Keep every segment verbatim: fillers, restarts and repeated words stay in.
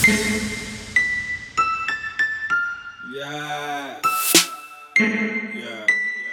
Yeah. Yeah.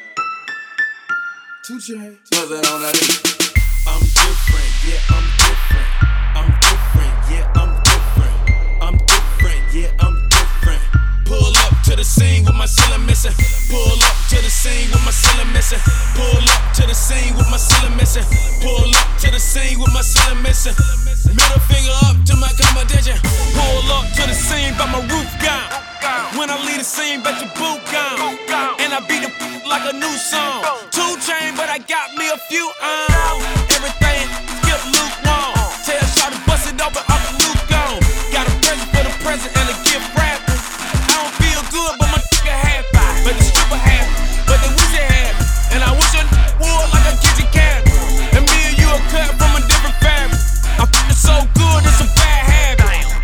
Two Chainz. What's that on that? I'm different, yeah, I'm different. I'm different, yeah, I'm different. I'm different, yeah, I'm different. Pull up to the scene with my ceiling missing. Pull up to the scene with my ceiling missing. Pull up to the scene with my ceiling missing. Pull up to the scene with my ceiling missing. Middle finger up to my competition. Pull up to the scene, but my roof gone. When I leave the scene, bet your boot gone. And I beat the like a new song. Two Chainz, but I got me a few um. Everything skip Luke Wong. Tell Shawty bust it open, Uncle Luke gone. Got a present for the present and a gift wrap. I don't feel good, but my nigga happy. But the stripper happy, but they wish they had me. And I wish I wore like a kitchen cabinet. And me and you are cut from a different fabric. I'm f***ing so good, it's a bad habit.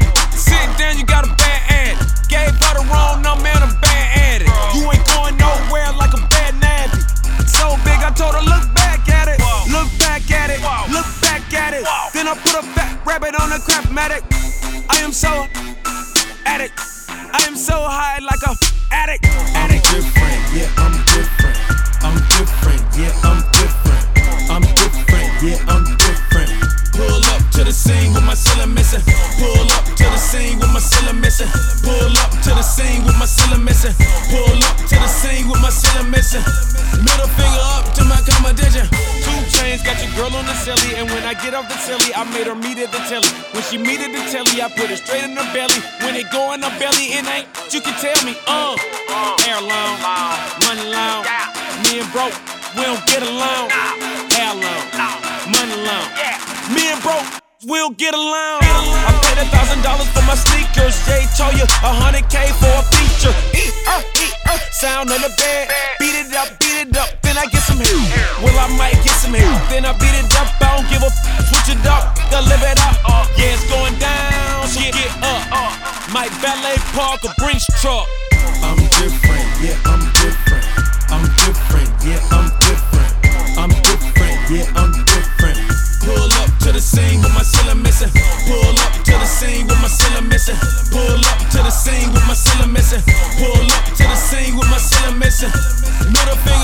Sit down, you got a bad addict. Gave her the wrong number, man, I'm bad at it. You ain't going nowhere like a bad nabby. So big, I told her, look back at it. Look back at it, look back at it. Then I put a fat rabbit on a Craftmatic. I am so addict. I am so high like a addict. Addict. I'm different, yeah, I'm different. I'm different, yeah, I'm different. I'm different, yeah, I'm different. Pull up to the scene with my ceiling missing. Pull up to the scene with my ceiling missing. Pull up to the scene with my ceiling missing. Pull up to the scene with my ceiling missing. Middle finger up to my competition. Two Chainz got your girl on the silly, and when I get off the silly, I made her meet at the telly. When she meet at the telly, I put it straight in her belly. When it go in her belly, it ain't you can tell me, uh, hair long, money long. Me and broke, we don't get along. Hair long, money long. Me and broke, we'll get along. I paid a thousand dollars for my sneakers. Jay told you a hundred K for a feature. Eat, uh, eat, uh, sound on the bed. Beat it up, beat it up, then I get some hair. Well, I might get some hair. Then I beat it up, I don't give a f. Switch it up, then live it up. Yeah, it's going down, so get up. Might valet park or Brinks truck. I'm different, yeah, I'm different. I'm different, yeah, I'm different. I'm different, yeah, I'm different. Pull up to the scene with my ceiling missing. Pull up to the scene with my ceiling missing. Pull up to the scene with my ceiling missing. Pull up to the scene with my ceiling missing. Middle finger